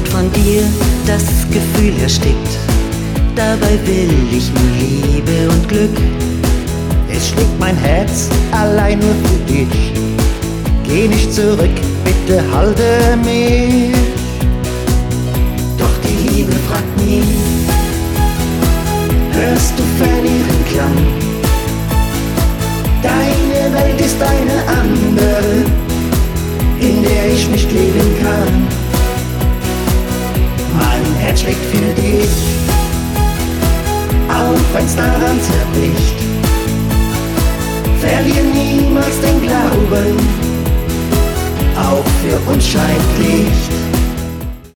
Wort von dir das Gefühl erstickt. Dabei will ich nur Liebe und Glück. Es schlägt mein Herz allein nur für dich. Geh nicht zurück, bitte halte mich. Doch die Liebe fragt nie, hörst du fern ihren Klang? Deine Welt ist eine andere, in der ich nicht leben kann. Mein Herz schlägt für dich, auch wenn's daran zerbricht. Verlier niemals den Glauben, auch für uns scheint Licht.